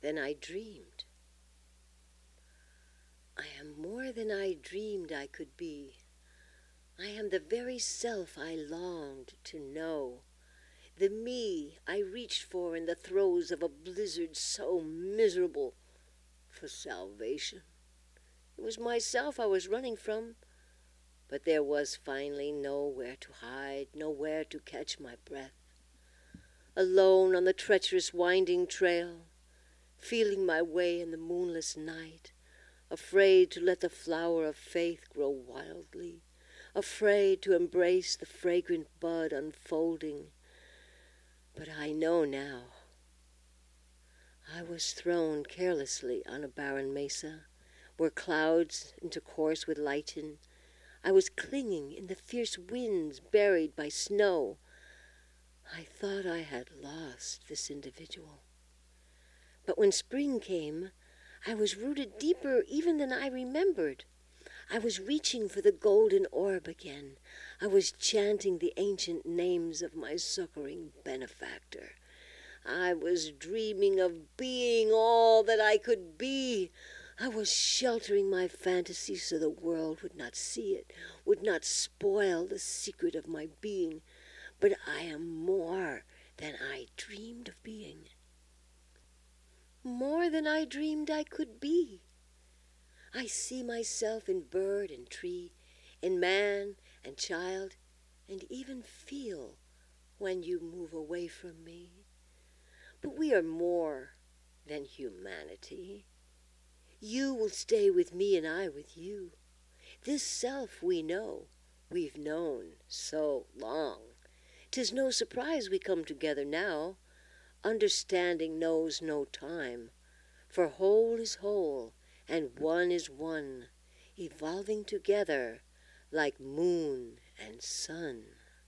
than I dreamed. I am more than I dreamed I could be. I am the very self I longed to know, the me I reached for in the throes of a blizzard so miserable for salvation. It was myself I was running from, but there was finally nowhere to hide, nowhere to catch my breath. Alone on the treacherous winding trail, feeling my way in the moonless night, afraid to let the flower of faith grow wildly, afraid to embrace the fragrant bud unfolding. But I know now. I was thrown carelessly on a barren mesa, where clouds intercourse with lighten. I was clinging in the fierce winds, buried by snow. I thought I had lost this individual. But when spring came, I was rooted deeper even than I remembered. I was reaching for the golden orb again. I was chanting the ancient names of my succoring benefactor. I was dreaming of being all that I could be. I was sheltering my fantasy so the world would not see it, would not spoil the secret of my being. But I am more than I dreamed of being. More than I dreamed I could be. I see myself in bird and tree, in man and child, and even feel when you move away from me. But we are more than humanity. You will stay with me and I with you. This self we know, we've known so long. 'Tis no surprise we come together now. Understanding knows no time, for whole is whole and one is one, evolving together like moon and sun.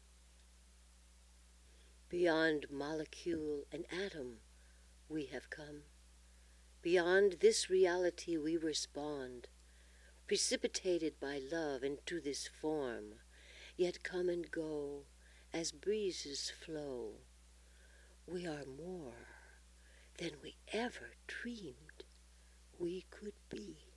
Beyond molecule and atom we have come. Beyond this reality we respond, precipitated by love into this form, yet come and go as breezes flow. We are more than we ever dreamed we could be.